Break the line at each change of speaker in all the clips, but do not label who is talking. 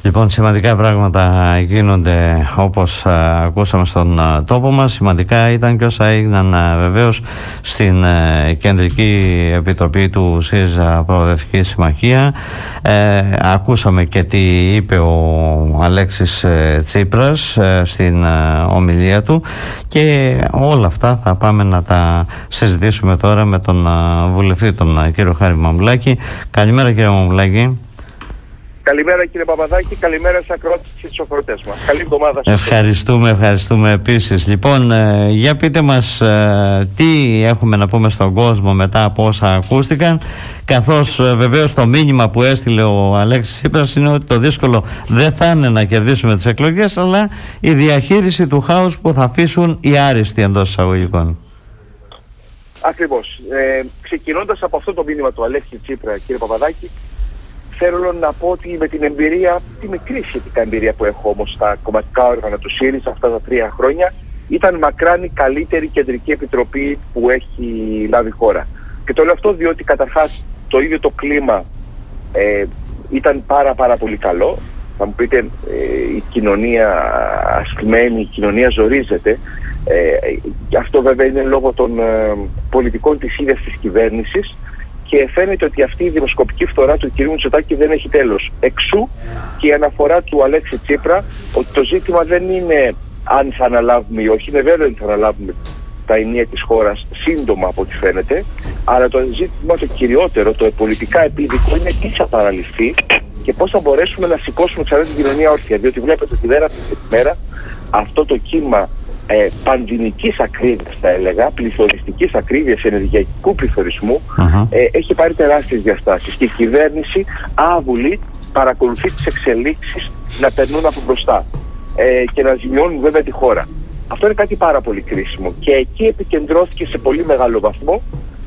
Λοιπόν, σημαντικά πράγματα γίνονται, όπως ακούσαμε στον τόπο μας. Σημαντικά ήταν και όσα έγιναν βεβαίως στην Κεντρική Επιτροπή του ΣΥΡΙΖΑ Προοδευτική Συμμαχία. Ακούσαμε και τι είπε ο Αλέξης Τσίπρας στην ομιλία του, και όλα αυτά θα πάμε να τα συζητήσουμε τώρα με τον βουλευτή, τον κύριο Χάρη Μαμουλάκη. Καλημέρα, κύριε Μαμουλάκη.
Καλημέρα, κύριε Παπαδάκη, καλημέρα στους ακροατές και στους ακροατές μας. Καλή εβδομάδα σας.
Ευχαριστούμε επίσης. Λοιπόν, για πείτε μας τι έχουμε να πούμε στον κόσμο μετά από όσα ακούστηκαν, καθώς βεβαίως το μήνυμα που έστειλε ο Αλέξης Τσίπρας είναι ότι το δύσκολο δεν θα είναι να κερδίσουμε τις εκλογές, αλλά η διαχείριση του χάους που θα αφήσουν οι άριστοι εντός εισαγωγικών.
Ακριβώς. Ξεκινώντας από αυτό το μήνυμα του Αλέξη Τσίπρα, κύριε Παπαδάκη, θέλω να πω ότι με την εμπειρία, τη μικρή σχετικά εμπειρία που έχω όμως στα κομματικά όργανα του ΣΥΡΙΖΑ αυτά τα 3 χρόνια, ήταν μακράν η καλύτερη κεντρική επιτροπή που έχει λάβει χώρα. Και το λέω αυτό διότι καταρχάς το ίδιο το κλίμα ήταν πάρα πολύ καλό. Θα μου πείτε, η κοινωνία ασκημένη, η κοινωνία ζορίζεται. Αυτό βέβαια είναι λόγω των πολιτικών της ίδιας της κυβέρνησης. Και φαίνεται ότι αυτή η δημοσκοπική φθορά του κ. Μητσοτάκη δεν έχει τέλος. Εξού και η αναφορά του Αλέξη Τσίπρα ότι το ζήτημα δεν είναι αν θα αναλάβουμε ή όχι. Είναι βέβαιο ότι θα αναλάβουμε τα ενία της χώρας σύντομα από ό,τι φαίνεται. Αλλά το ζήτημα το κυριότερο, το πολιτικά επίδικο, είναι τι θα παραλυφθεί και πώς θα μπορέσουμε να σηκώσουμε ξανά την κοινωνία όρθια. Διότι βλέπετε ότι μέρα αυτή τη μέρα αυτό το κύμα πανδημικής ακρίβειας, θα έλεγα, πληθωριστικής ακρίβειας, ενεργειακού πληθωρισμού, έχει πάρει τεράστιες διαστάσεις και η κυβέρνηση άβουλη παρακολουθεί τις εξελίξεις να περνούν από μπροστά και να ζημιώνουν βέβαια τη χώρα. Αυτό είναι κάτι πάρα πολύ κρίσιμο και εκεί επικεντρώθηκε σε πολύ μεγάλο βαθμό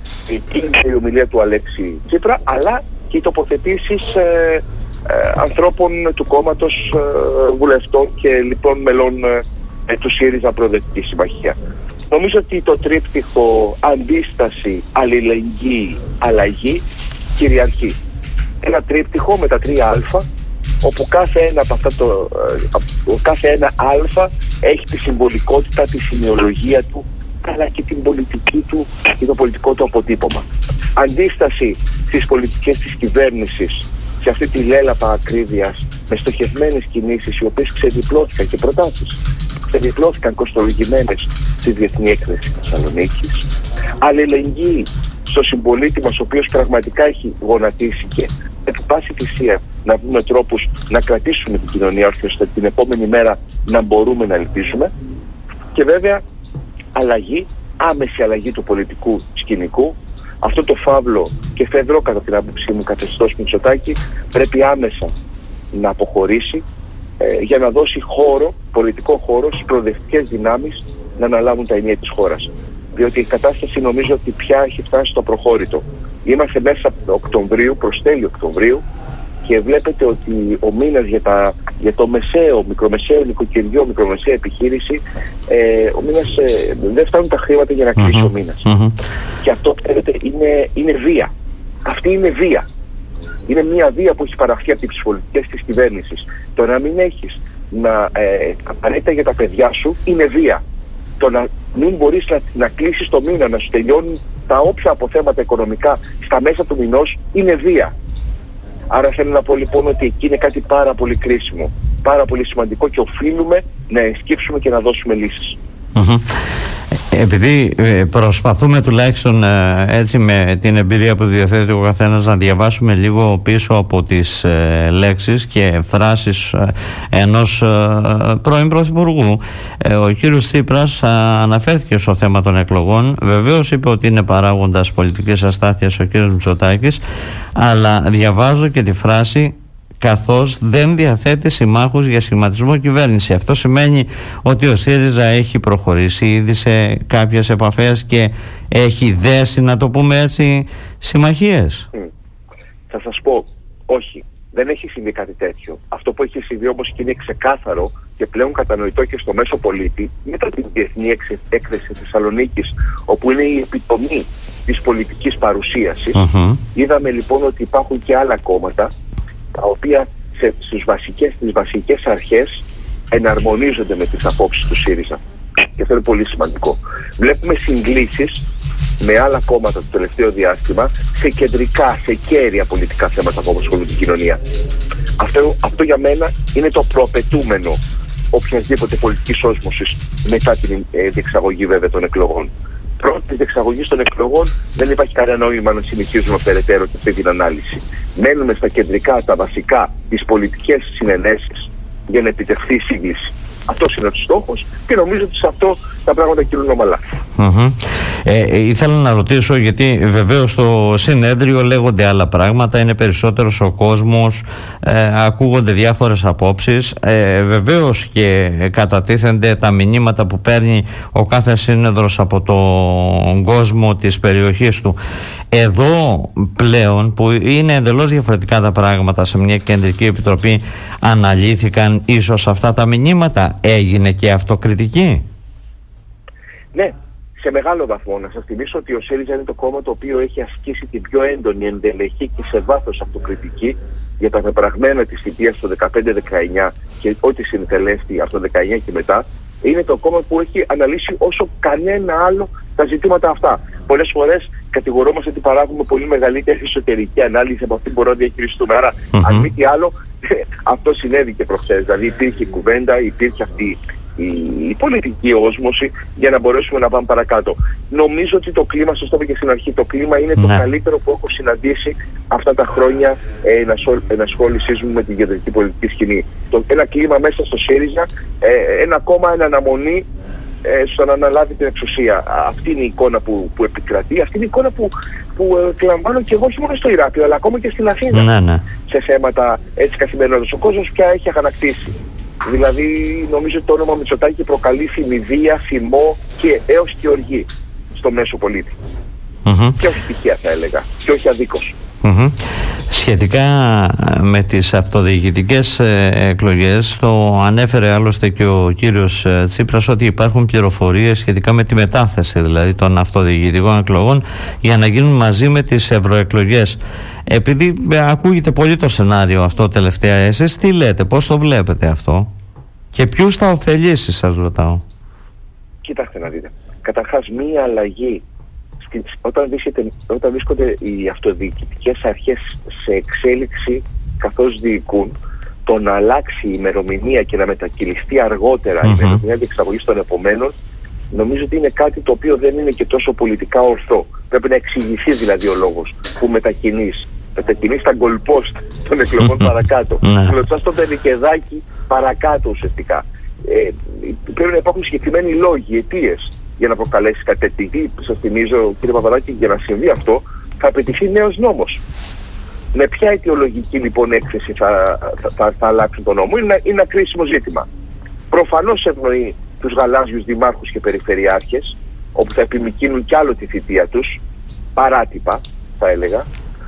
η ομιλία του Αλέξη Τσίπρα, αλλά και οι τοποθετήσεις ανθρώπων του κόμματος, βουλευτών και λοιπόν μελών του ΣΥΡΙΖΑ Προοδευτική Συμμαχία. Νομίζω ότι το τρίπτυχο αντίσταση, αλληλεγγύη, αλλαγή κυριαρχεί. Ένα τρίπτυχο με τα 3 Α, όπου κάθε ένα από αυτά κάθε ένα Α έχει τη συμβολικότητα, τη σημειολογία του, αλλά και την πολιτική του και το πολιτικό του αποτύπωμα. Αντίσταση στις πολιτικές της κυβέρνησης, σε αυτή τη λέλαπα ακρίβειας, με στοχευμένες κινήσεις οι οποίες ξεδιπλώθηκαν και προτάσεις ξεδιπλώθηκαν κοστολογημένες στη Διεθνή Έκθεση της Θεσσαλονίκης. Αλληλεγγύη στο συμπολίτη μας, ο οποίος πραγματικά έχει γονατίσει και επί πάση θυσία να βρούμε τρόπους να κρατήσουμε την κοινωνία όρθια ώστε την επόμενη μέρα να μπορούμε να ελπίσουμε. Και βέβαια αλλαγή, άμεση αλλαγή του πολιτικού σκηνικού. Αυτό το φαύλο και φεδρό κατά την άποψή μου καθεστώς Μητσοτάκη πρέπει άμεσα να αποχωρήσει για να δώσει χώρο, πολιτικό χώρο στις προοδευτικές δυνάμεις να αναλάβουν τα ενία της χώρας. Διότι η κατάσταση νομίζω ότι πια έχει φτάσει στο προχώρητο. Είμαστε μέσα Οκτωβρίου, προς τέλη Οκτωβρίου, και βλέπετε ότι ο μήνας για το μικρομεσαίο νοικοκυριό, μικρομεσαία επιχείρηση, ο μήνας δεν φτάνουν τα χρήματα για να κλείσει ο μήνας. Και αυτό είναι βία. Αυτή είναι βία. Είναι μια βία που έχει παραχθεί από τις πολιτικές της κυβέρνησης. Το να μην έχεις απαραίτητα για τα παιδιά σου είναι βία. Το να μην μπορείς να κλείσεις το μήνα, να σου τελειώνουν τα όποια αποθέματα οικονομικά στα μέσα του μηνός είναι βία. Άρα θέλω να πω λοιπόν ότι εκεί είναι κάτι πάρα πολύ κρίσιμο, πάρα πολύ σημαντικό και οφείλουμε να ενσκύψουμε και να δώσουμε λύσεις.
Επειδή προσπαθούμε τουλάχιστον έτσι με την εμπειρία που διαθέτει ο καθένας να διαβάσουμε λίγο πίσω από τις λέξεις και φράσεις ενός πρώην Πρωθυπουργού, ο κύριος Τσίπρας αναφέρθηκε στο θέμα των εκλογών. Βεβαίως είπε ότι είναι παράγοντας πολιτικής αστάθειας ο κύριος Μητσοτάκης, αλλά διαβάζω και τη φράση καθώς δεν διαθέτει συμμάχους για σχηματισμό κυβέρνηση. Αυτό σημαίνει ότι ο ΣΥΡΙΖΑ έχει προχωρήσει ήδη σε κάποιες επαφές και έχει δέσει, να το πούμε έτσι, συμμαχίες.
Θα σας πω, όχι, δεν έχει συμβεί κάτι τέτοιο. Αυτό που έχει συμβεί όμως και είναι ξεκάθαρο και πλέον κατανοητό και στο μέσο πολίτη, μετά την Διεθνή Έκθεση της Θεσσαλονίκης, όπου είναι η επιτομή της πολιτικής παρουσίασης, είδαμε λοιπόν ότι υπάρχουν και άλλα κόμματα τα οποία στις βασικές αρχές εναρμονίζονται με τις απόψεις του ΣΥΡΙΖΑ. Και αυτό είναι πολύ σημαντικό. Βλέπουμε συγκλήσεις με άλλα κόμματα το τελευταίο διάστημα σε κεντρικά, σε κέρια πολιτικά θέματα που απασχολούν την κοινωνία. Αυτό για μένα είναι το προαπαιτούμενο οποιασδήποτε πολιτικής όσμωσης μετά την διεξαγωγή βέβαια των εκλογών. Πρώτη της διεξαγωγής των εκλογών δεν υπάρχει κανένα νόημα να συνεχίζουμε περαιτέρω και αυτή την ανάλυση. Μένουμε στα κεντρικά, τα βασικά, τις πολιτικές συνενέσεις για να επιτευχθεί η σύγκληση. Αυτός είναι ο στόχος και νομίζω ότι σε αυτό τα πράγματα κυλούν ομαλά.
Ήθελα να ρωτήσω, γιατί βεβαίως στο συνέδριο λέγονται άλλα πράγματα, είναι περισσότερος ο κόσμος, ακούγονται διάφορες απόψεις, βεβαίως και κατατίθενται τα μηνύματα που παίρνει ο κάθε σύνεδρος από τον κόσμο της περιοχής του. Εδώ πλέον, που είναι εντελώς διαφορετικά τα πράγματα, σε μια κεντρική επιτροπή αναλύθηκαν ίσως αυτά τα μηνύματα, έγινε και αυτοκριτική?
Ναι, σε μεγάλο βαθμό. Να σας θυμίσω ότι ο ΣΥΡΙΖΑ είναι το κόμμα το οποίο έχει ασκήσει την πιο έντονη, ενδελεχή και σε βάθος αυτοκριτική για τα πεπραγμένα της θητείας το 15-19 και ό,τι συνετελέστη από το 19 και μετά. Είναι το κόμμα που έχει αναλύσει όσο κανένα άλλο τα ζητήματα αυτά. Πολλές φορές κατηγορούμαστε ότι παράγουμε πολύ μεγαλύτερη εσωτερική ανάλυση από αυτή που μπορούμε να διαχειριστούμε. Άρα, αν μη τι άλλο, αυτό συνέβη και προχθές. Δηλαδή, υπήρχε κουβέντα, υπήρχε αυτή η πολιτική όσμωση για να μπορέσουμε να πάμε παρακάτω. Νομίζω ότι το κλίμα, σας το είπα και στην αρχή, το κλίμα είναι το καλύτερο που έχω συναντήσει αυτά τα χρόνια ενασχόλησής μου με την κεντρική πολιτική σκηνή. Ένα κλίμα μέσα στο ΣΥΡΙΖΑ, ένα κόμμα εν αναμονή στο να αναλάβει την εξουσία. Αυτή είναι η εικόνα που επικρατεί, αυτή είναι η εικόνα που εκλαμβάνω και εγώ όχι μόνο στο Ηράκλειο, αλλά ακόμα και στην Αθήνα. Σε θέματα έτσι καθημερινότητας. Ο κόσμος πια έχει αγανακτήσει. Δηλαδή, νομίζω ότι το όνομα Μητσοτάκη προκαλεί θυμηδία, θυμό και έως και οργή στο μέσο πολίτη. Και όχι τυχαία, θα έλεγα, και όχι αδίκως.
Σχετικά με τις αυτοδιοικητικές εκλογές, το ανέφερε άλλωστε και ο κύριος Τσίπρας, ότι υπάρχουν πληροφορίες σχετικά με τη μετάθεση δηλαδή των αυτοδιοικητικών εκλογών για να γίνουν μαζί με τις ευρωεκλογές. Επειδή ακούγεται πολύ το σενάριο αυτό τελευταία, εσείς τι λέτε, πώς το βλέπετε αυτό και ποιους θα ωφελήσει, σας ρωτάω?
Κοιτάξτε να δείτε. Καταρχάς, μία αλλαγή όταν βρίσκονται οι αυτοδιοικητικές αρχές σε εξέλιξη καθώς διοικούν, το να αλλάξει η ημερομηνία και να μετακυλιστεί αργότερα η ημερομηνία διεξαγωγής των επομένων, νομίζω ότι είναι κάτι το οποίο δεν είναι και τόσο πολιτικά ορθό. Πρέπει να εξηγηθεί δηλαδή ο λόγος που μετακινείς τα γκολπόστ των εκλογών παρακάτω. Κλωτσάς το πενικεδάκι παρακάτω ουσιαστικά. Πρέπει να υπάρχουν συγκεκριμένοι λόγοι, αιτίες για να προκαλέσει κάτι τέτοιο. Σας θυμίζω, κύριε Παπαδάκη, για να συμβεί αυτό θα απαιτηθεί νέος νόμος. Με ποια αιτιολογική λοιπόν έκθεση θα αλλάξουν τον νόμο? Είναι ένα κρίσιμο ζήτημα. Προφανώς ευνοεί τους γαλάζιους δημάρχους και περιφερειάρχες, όπου θα επιμικρύνουν κι άλλο τη θητεία τους, παράτυπα θα έλεγα.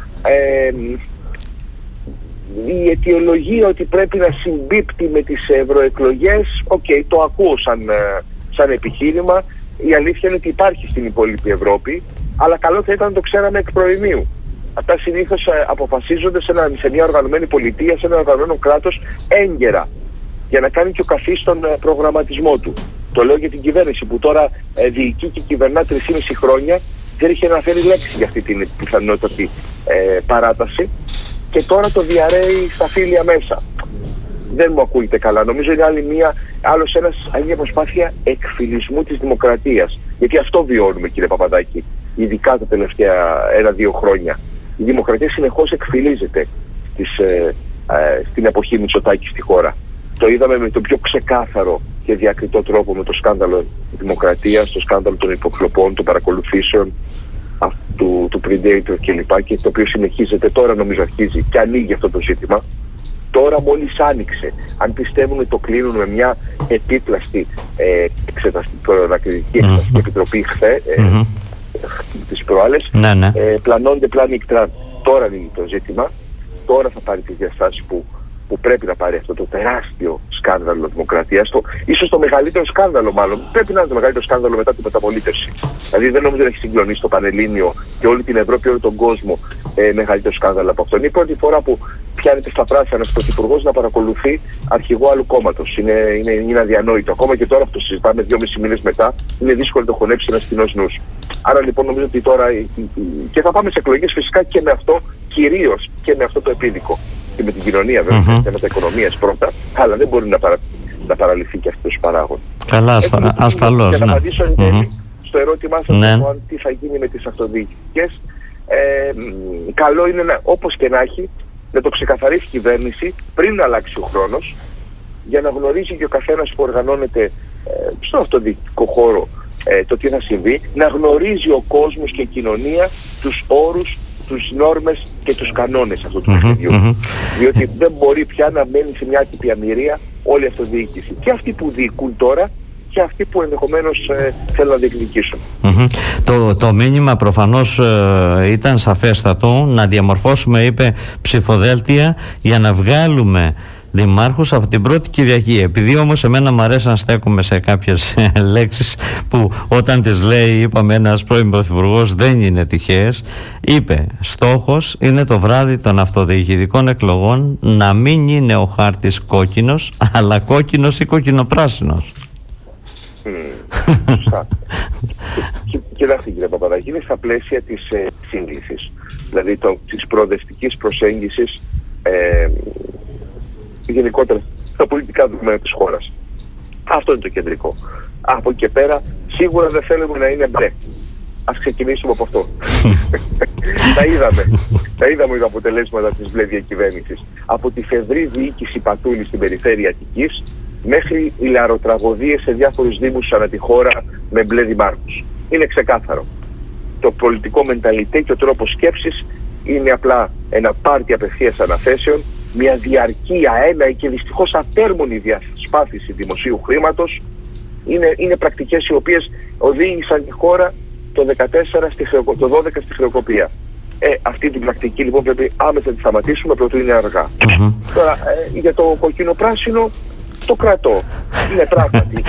Η αιτιολογία ότι πρέπει να συμπίπτει με τις ευρωεκλογές, το ακούω σαν επιχείρημα. Η αλήθεια είναι ότι υπάρχει στην υπόλοιπη Ευρώπη, αλλά καλό θα ήταν να το ξέραμε εκ προημίου. Αυτά συνήθως αποφασίζονται σε μια οργανωμένη πολιτεία, σε ένα οργανωμένο κράτος έγκαιρα, για να κάνει και ο καθής τον προγραμματισμό του. Το λέω για την κυβέρνηση που τώρα διοικεί και κυβερνά 3,5 χρόνια, δεν είχε αναφέρει λέξη για αυτή την πιθανότατη παράταση και τώρα το διαρρέει στα φύλλα μέσα. Δεν μου ακούγεται καλά. Νομίζω είναι άλλη μια προσπάθεια εκφυλισμού της δημοκρατίας. Γιατί αυτό βιώνουμε, κύριε Παπαδάκη, ειδικά τα τελευταία 1-2 χρόνια. Η δημοκρατία συνεχώς εκφυλίζεται στην εποχή Μητσοτάκη στη χώρα. Το είδαμε με τον πιο ξεκάθαρο και διακριτό τρόπο με το σκάνδαλο δημοκρατίας, το σκάνδαλο των υποκλοπών, των παρακολουθήσεων, του Predator κλπ. Και το οποίο συνεχίζεται τώρα, νομίζω αρχίζει και ανοίγει αυτό το ζήτημα. Τώρα μόλις άνοιξε. Αν πιστεύουν ότι το κλείνουν με μια επίπλαστη εξεταστική επιτροπή τις προάλλες, πλανώνται πλάνη εκτρά. Τώρα ανοίγει το ζήτημα. Τώρα θα πάρει τις διαστάσεις που που πρέπει να πάρει αυτό το τεράστιο σκάνδαλο δημοκρατίας, ίσως το μεγαλύτερο σκάνδαλο μάλλον, πρέπει να είναι το μεγαλύτερο σκάνδαλο μετά την μεταπολίτευση. Δηλαδή δεν νομίζω ότι έχει συγκλονίσει το Πανελλήνιο και όλη την Ευρώπη, όλο τον κόσμο μεγαλύτερο σκάνδαλο από αυτό. Είναι η πρώτη φορά που πιάνεται στα πράσινα ένας πρωθυπουργός να παρακολουθεί αρχηγό άλλου κόμματος. Είναι αδιανόητο. Ακόμα και τώρα που το συζητάμε 2,5 μήνες μετά, είναι δύσκολο να το χωνέψει ένας κοινός νους. Άρα λοιπόν νομίζω ότι τώρα. Και θα πάμε σε εκλογές φυσικά και με αυτό, κυρίως και με αυτό το επίδικο. Και με την κοινωνία βέβαια, θέματα οικονομίας πρώτα, αλλά δεν μπορεί να παραλυθεί και αυτός ο παράγον.
Καλά, ασφαλώς.
Για να απαντήσω εν τέλει στο ερώτημά σας, τι θα γίνει με τις αυτοδιοικητικές. Καλό είναι όπως και να έχει, να το ξεκαθαρίσει η κυβέρνηση πριν να αλλάξει ο χρόνος, για να γνωρίζει και ο καθένας που οργανώνεται στον αυτοδιοικητικό χώρο το τι θα συμβεί, να γνωρίζει ο κόσμος και η κοινωνία τους όρους, τους νόρμες και τους κανόνες αυτού του παιχνιδιού. Διότι δεν μπορεί πια να μένει σε μια άτυπη αμυρία όλη η αυτοδιοίκηση. Και αυτοί που διοικούν τώρα και αυτοί που ενδεχομένως θέλουν να διεκδικήσουν.
Το μήνυμα προφανώς ήταν σαφέστατο, να διαμορφώσουμε, είπε, ψηφοδέλτια για να βγάλουμε δημάρχους από την πρώτη Κυριακή. Επειδή όμως εμένα μου αρέσει να στέκομαι σε κάποιες λέξεις που όταν τις λέει, είπαμε, ένας πρώην πρωθυπουργός, δεν είναι τυχαίες. Είπε, στόχος είναι το βράδυ των αυτοδιοικητικών εκλογών να μην είναι ο χάρτης κόκκινος, αλλά κόκκινος ή κοκκινοπράσινος.
Σωστά. Κοιτάξτε κύριε Παπαδάκη, είναι στα πλαίσια της σύγκλησης, δηλαδή της προοδευτικής προσέγγισης γενικότερα στα πολιτικά δεδομένα της χώρας. Αυτό είναι το κεντρικό. Από εκεί και πέρα σίγουρα δεν θέλουμε να είναι μπλε. Ας ξεκινήσουμε από αυτό. Τα είδαμε τα αποτελέσματα της μπλε διακυβέρνησης. Από τη φευρή διοίκηση Πατούλη στην περιφέρεια Αττικής μέχρι ηλαροτραγωδίες σε διάφορους δήμους ανά τη χώρα με μπλε δημάρχους. Είναι ξεκάθαρο. Το πολιτικό μενταλιτέ και ο τρόπος σκέψης είναι απλά ένα πάρτι απευθείας αναθέσεων, μια διαρκή, αέναη και δυστυχώς ατέρμονη διασπάθηση δημοσίου χρήματος. Είναι πρακτικές οι οποίες οδήγησαν τη χώρα το 12 στη χρεοκοπία. Αυτή την πρακτική λοιπόν πρέπει άμεσα να τη σταματήσουμε, πρωτού είναι αργά. Τώρα για το κοκκινοπράσινο το κρατώ. Είναι πράγματι.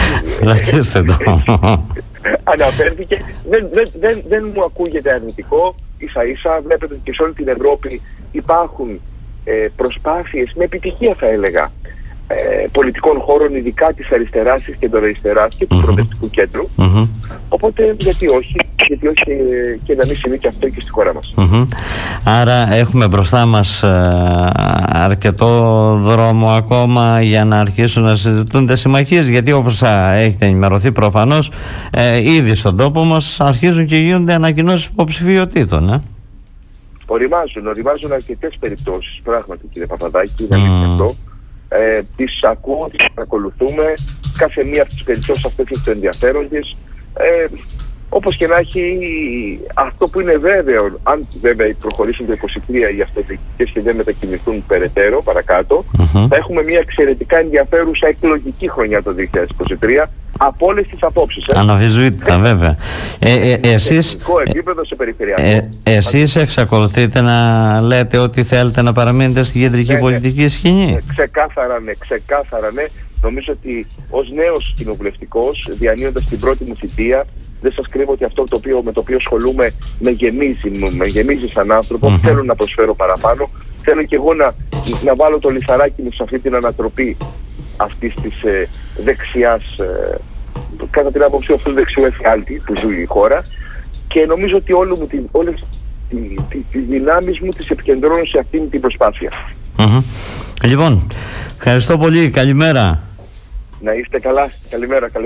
Αναφέρθηκε. Δεν μου ακούγεται αρνητικό. Ίσα ίσα βλέπετε ότι και σε όλη την Ευρώπη υπάρχουν προσπάθειες με επιτυχία, θα έλεγα, πολιτικών χώρων, ειδικά της αριστεράς, της κεντροαριστεράς και του προοδευτικού κέντρου. Οπότε γιατί όχι και να μην συμβεί και αυτό και στη χώρα μας.
Άρα έχουμε μπροστά μας αρκετό δρόμο ακόμα για να αρχίσουν να συζητούνται συμμαχίες, γιατί όπως έχετε ενημερωθεί προφανώς ήδη στον τόπο μας αρχίζουν και γίνονται ανακοινώσεις υποψηφιωτήτων.
Οριμάζουν αρκετές περιπτώσεις, πράγματι κύριε Παπαδάκη, είναι αλήθεια αυτό. Τις ακούω, τις παρακολουθούμε, κάθε μία από τις περιπτώσεις αυτές έχει το ενδιαφέρον της. Όπως και να έχει, αυτό που είναι βέβαιο, αν βέβαια προχωρήσουν το 23 οι αυτοδιοικητικές και δεν μετακινηθούν περαιτέρω παρακάτω, θα έχουμε μια εξαιρετικά ενδιαφέρουσα εκλογική χρονιά το 2023 από όλες τις απόψεις.
Αναμφισβήτητα βέβαια.
Εσείς, επίπεδο, σε περιφερειακό.
Εσείς εξακολουθείτε να λέτε ότι θέλετε να παραμείνετε στην κεντρική πολιτική σκηνή?
Ξεκάθαρα ναι. Νομίζω ότι ως νέος κοινοβουλευτικός, διανύοντας την πρώτη μου θητεία, δεν σας κρύβω ότι αυτό με το οποίο ασχολούμαι με γεμίζει σαν άνθρωπο. Θέλω να προσφέρω παραπάνω. Θέλω και εγώ να βάλω το λιθαράκι μου σε αυτή την ανατροπή αυτής της δεξιάς, κατά την άποψη αυτού του δεξιού εφιάλτη που ζει η χώρα, και νομίζω ότι όλες τις δυνάμεις μου τις επικεντρώνω σε αυτήν την προσπάθεια.
Λοιπόν, ευχαριστώ πολύ. Καλημέρα.
Να είστε καλά. Καλημέρα.